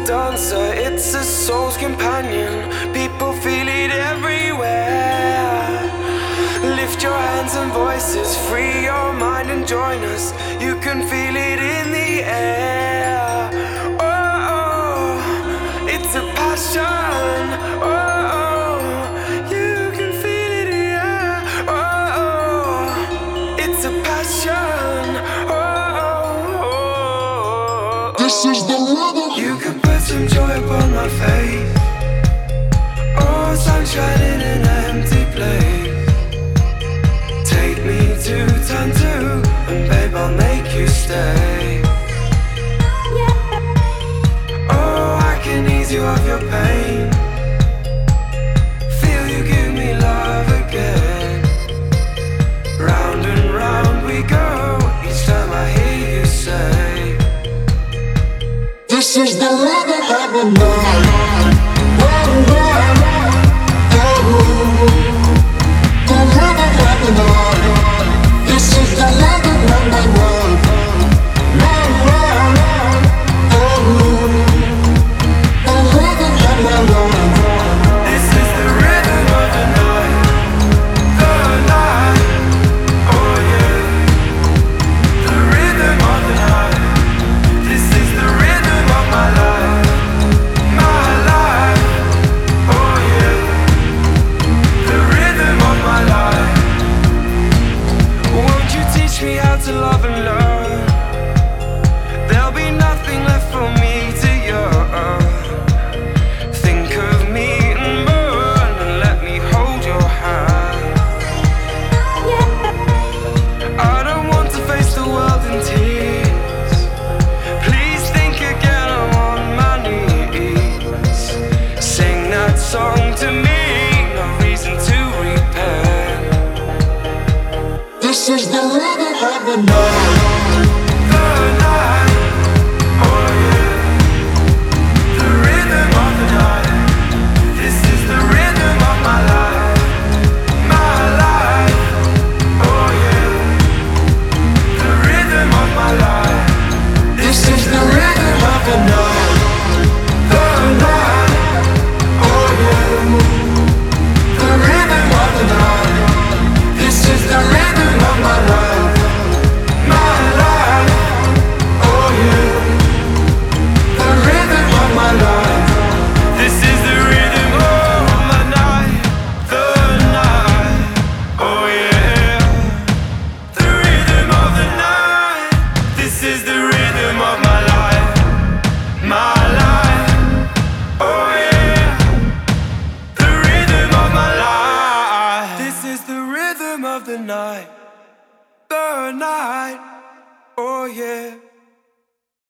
dancer, it's a soul's companion. People feel it everywhere. Lift your hands and voices, free your mind and join us. You can feel it in the air. Oh, oh, it's a passion. Oh, oh, you can feel it, yeah. Oh, oh, it's a passion. Oh, oh, oh. This is the rhythm. You can put some joy upon my face. Oh, sunshine in an empty place. Take me to turn two, and babe, I'll make you stay. Oh, I can ease you of your pain. Feel you give me love again. Round and round we go, each time I hear you say, this is the rhythm of the night. The rhythm of the night. This is the rhythm of the night. this is the rhythm of the night. The night, oh yeah. The rhythm of the night. This is the rhythm of my life. My life, oh yeah. The rhythm of my life. Won't you teach me how to love and learn? There'll be nothing left for me to yearn. Think of me and burn, and let me hold your hand. I don't want to face the world in tears. Please think again, I'm on my knees. Sing that song to me, no reason to repent. This is the rhythm of the night. The night, oh yeah. The rhythm of the night. This is the rhythm of my life. My life, oh yeah. The rhythm of my life. This is the rhythm of the night. The night, oh yeah. The rhythm of the night. This is the rhythm of my life. My life, oh yeah. The rhythm of my life. This is the rhythm of my night. The night, oh yeah. The rhythm of the night. This is the rhythm of my life. My life, oh yeah. The rhythm of my life. This is the rhythm of the night. The night, oh yeah.